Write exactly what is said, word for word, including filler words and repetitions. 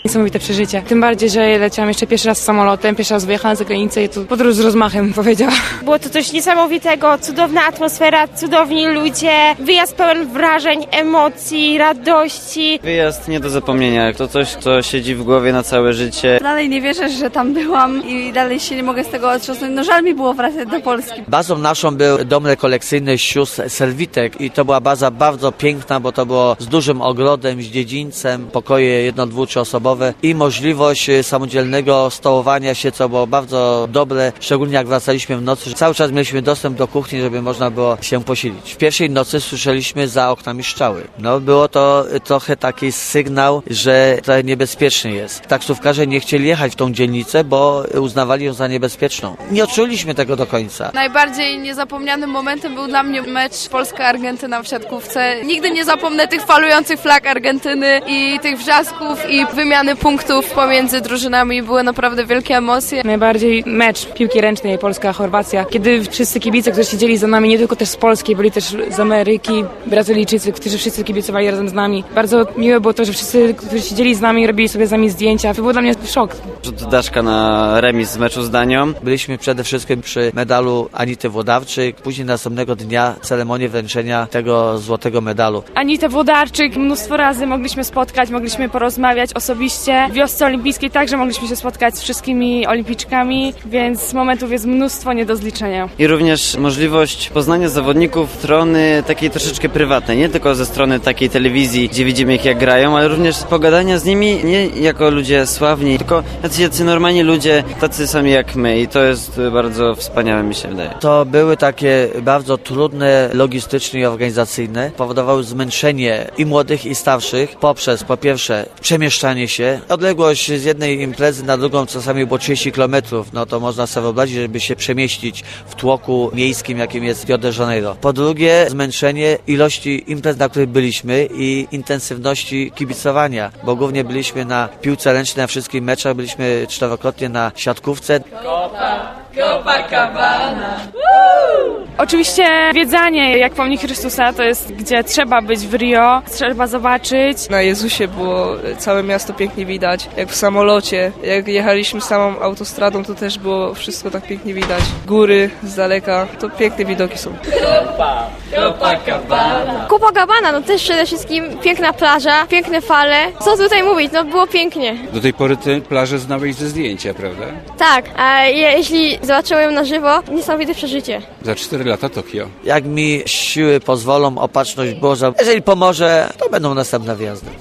niesamowite przeżycie. Tym bardziej, że leciałam jeszcze pierwszy raz samolotem, pierwszy raz wyjechałam za granicę i to podróż z rozmachem, powiedziała. Było to coś niesamowitego, cudowna atmosfera, cudowni ludzie, wyjazd pełen wrażeń, emocji, radości. Wyjazd nie do zapomnienia, to coś, co siedzi w głowie na całe życie. Dalej nie wierzę, że tam byłam i dalej się nie mogę z tego otrząsnąć. No żal mi było wracać do Polski. Bazą naszą był dom rekolekcyjny sióstr Selwitek i to była baza bardzo piękna, bo to było z dużym ogrodem, z dziedzińcem, pokoje jedno-, dwu-, trzyosobowe i możliwość samodzielnego stołowania się, co było bardzo dobre, szczególnie jak wracaliśmy w nocy. Cały czas mieliśmy dostęp do kuchni, żeby można było się posilić. W pierwszej nocy słyszeliśmy za oknami strzały. No było to trochę taki sygnał, że to niebezpiecznie jest. Taksówkarze nie chcieli jechać w tą dzielnicę, bo uznawali ją za niebezpieczną. Nie odczuliśmy tego do końca. Najbardziej niezapomnianym momentem był dla mnie mecz Polska-Argentyna w siatkówce. Nigdy nie zapomnę tych falujących flag Argentyny i tych wrzasków i wymiany punktów pomiędzy drużynami. Były naprawdę wielkie emocje. Najbardziej mecz piłki ręcznej Polska-Chorwacja, kiedy wszyscy kibice, którzy siedzieli za nami, nie tylko też z Polski, byli też z Ameryki, Brazylijczycy, którzy wszyscy kibicowali razem z nami. Bardzo miłe było to, że wszyscy, którzy siedzieli z nami, robili sobie z nami zdjęcia. To był dla mnie szok. Rzut Daszka na remis z meczu z Danią. Byliśmy przede wszystkim przy medalu Anity Włodarczyk, później następnego dnia ceremonię wręczenia tego złotego medalu. Anitę Włodarczyk mnóstwo razy mogliśmy spotkać, mogliśmy porozmawiać osobiście. W wiosce olimpijskiej także mogliśmy się spotkać z wszystkimi olimpiczkami, więc momentów jest mnóstwo nie do zliczenia. I również możliwość poznania zawodników strony takiej troszeczkę prywatnej, nie tylko ze strony takiej telewizji, gdzie widzimy ich jak grają, ale również pogadania z nimi nie jako ludzie sławni, tylko jacy, jacy normalni ludzie, tacy sami jak my i to jest bardzo wspaniałe, mi się wydaje. To były takie bardzo trudne logistycznie i organizacyjne, powodowały zmęczenie i młodych i starszych poprzez po pierwsze przemieszczanie się. Odległość z jednej imprezy na drugą czasami było trzydzieści kilometrów, no to można sobie wyobrazić, żeby się przemieścić w tłoku miejskim, jakim jest Rio de Janeiro. Po drugie zmęczenie ilości imprez, na których byliśmy i intensywności kibicowania, bo głównie byliśmy na piłce ręcznej, na wszystkich meczach, byliśmy czterokrotnie na siatkówce. Copacabana! Oczywiście zwiedzanie jak pomnik Chrystusa to jest, gdzie trzeba być w Rio, trzeba zobaczyć. Na Jezusie było całe miasto pięknie widać, jak w samolocie. Jak jechaliśmy samą autostradą, to też było wszystko tak pięknie widać. Góry z daleka, to piękne widoki są. Copacabana! Copacabana, no też przede wszystkim piękna plaża, piękne fale. Co tutaj mówić, no było pięknie. Do tej pory te plaże znałeś ze zdjęcia, prawda? Tak, a jeśli zobaczyłem ją na żywo, niesamowite przeżycie. Za cztery lata Tokio. Jak mi siły pozwolą, opatrzność Boża, jeżeli pomoże, to będą następne wyjazdy.